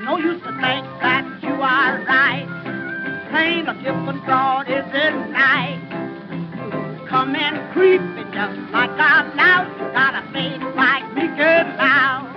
No use to think that you are right. Plain or different broad is it night. Come in creeping just like I'm now. You got a face like me, good now.